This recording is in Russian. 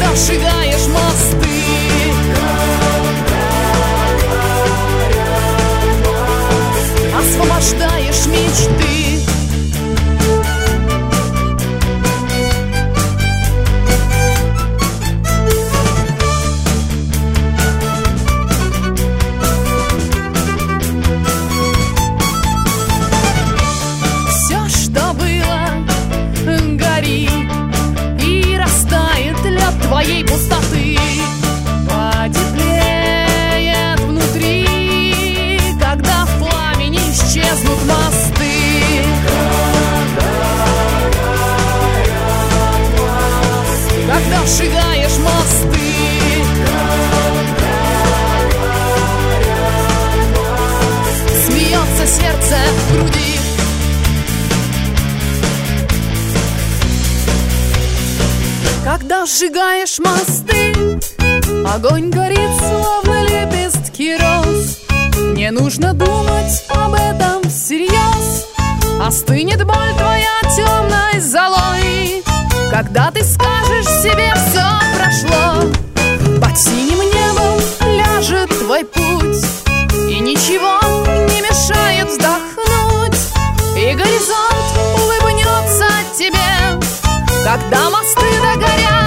когда сжигаешь мосты, освобождаешь мечты. Все, что было, горит и растает лед твоей пустоты. Потеплеет внутри, когда в пламени исчезнут мосты. Когда сжигаешь мосты, смеется сердце в груди. Когда сжигаешь мосты, огонь горит, словно лепестки роз. Не нужно думать об этом всерьез. Остынет боль твоя темной золой, когда ты скажешь себе: все прошло. Под синим небом ляжет твой путь, и ничего не мешает вздохнуть. И горизонт улыбнется тебе, когда мосты догорят.